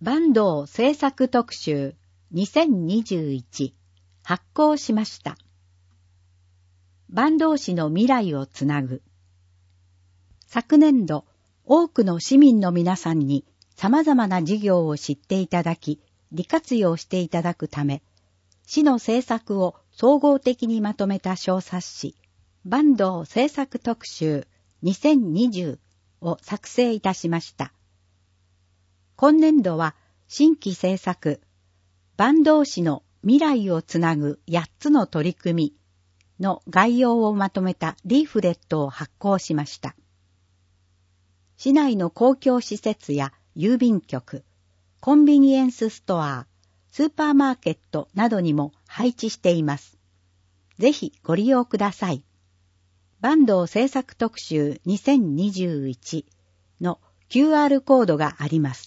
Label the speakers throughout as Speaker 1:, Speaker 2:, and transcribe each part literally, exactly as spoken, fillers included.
Speaker 1: 坂東政策特集にせんにじゅういち発行しました。坂東市の未来をつなぐ。昨年度、多くの市民の皆さんに様々な事業を知っていただき、利活用していただくため、市の政策を総合的にまとめた小冊子、坂東政策特集にせんにじゅうを作成いたしました。今年度は新規政策、坂東市の未来をつなぐやっつの取り組みの概要をまとめたリーフレットを発行しました。市内の公共施設や郵便局、コンビニエンスストア、スーパーマーケットなどにも配置しています。ぜひご利用ください。坂東政策特集にせんにじゅういちの キューアール コードがあります。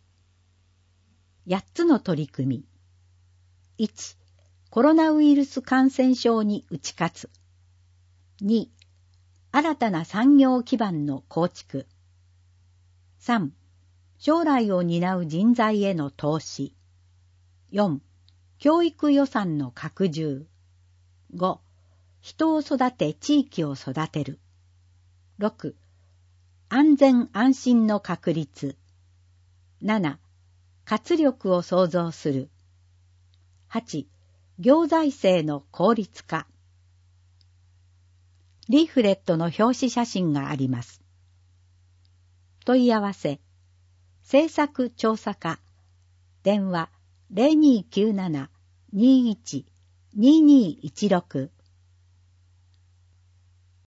Speaker 1: やっつの取り組み。いち. コロナウイルス感染症に打ち勝つ。に. 新たな産業基盤の構築。さん. 将来を担う人材への投資。よん. 教育予算の拡充。ご. 人を育て地域を育てる。ろく. 安全安心の確立。なな. 活力を創造する。はち. 行財政の効率化。リーフレットの表紙写真があります。問い合わせ、政策調査課、電話 ゼロにーきゅうなな にーいち にーにーいちろく